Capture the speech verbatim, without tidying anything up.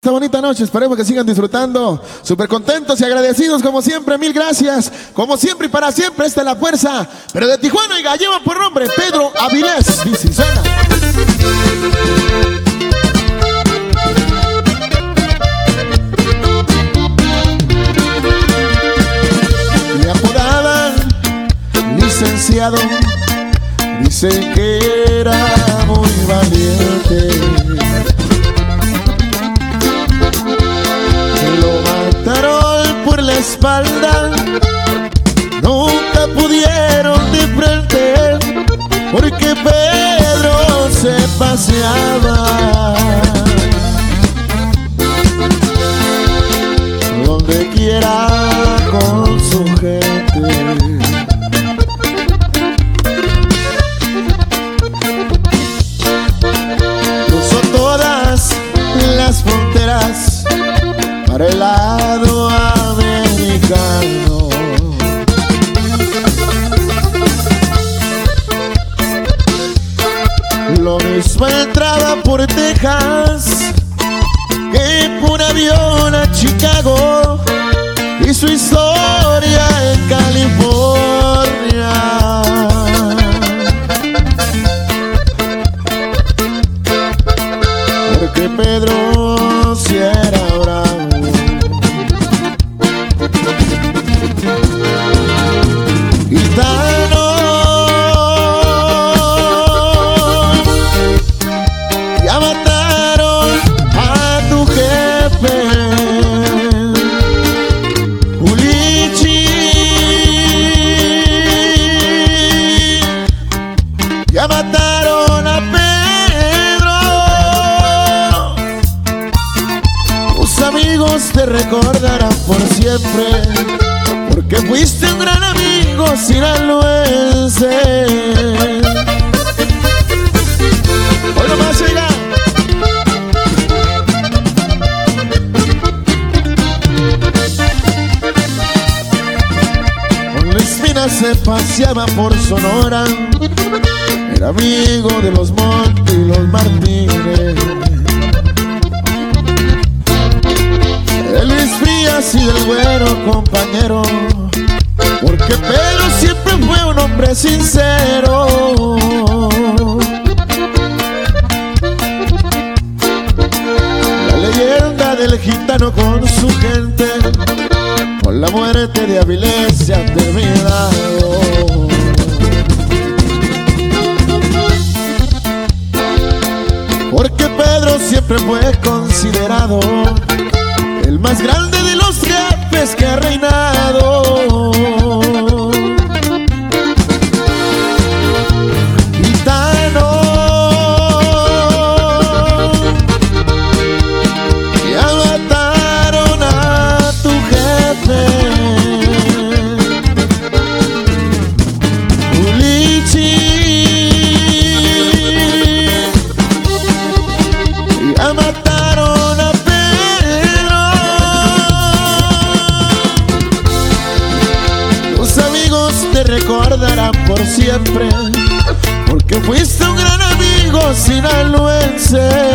Esta bonita noche, esperemos que sigan disfrutando, súper contentos y agradecidos como siempre, mil gracias, como siempre y para siempre, esta es la fuerza, pero de Tijuana y Gallego por nombre, Pedro Avilés, Vicicena. Me apodaban licenciado, dicen que era muy valiente. La espalda, nunca pudieron de frente, porque Pedro se paseaba donde quiera con su gente. Cruzó todas las fronteras para el lado americano. Lo mismo entraba por Texas que por avión a Chicago, y su historia en California. Porque Pedro si era bravo. Gitano, ya mataron a tu jefe. Ulichi, ya mataron a Pedro. Tus amigos te recordarán por siempre, porque fuiste un gran amigo sinaloense. Hoy nomás llega. Con la espina se paseaba por Sonora, era amigo de los Montes y los Martínez, de Luis Frías y del Güero compañero, porque Pedro siempre fue un hombre sincero. La leyenda del gitano con su gente, con la muerte de Avilés se ha terminado. Porque Pedro siempre fue considerado el más grande de los jefes que ha reinado. Gitano, ya mataron a tu jefe. Ulichi, ya mataron a te recordarán por siempre, porque fuiste un gran amigo sinaloense.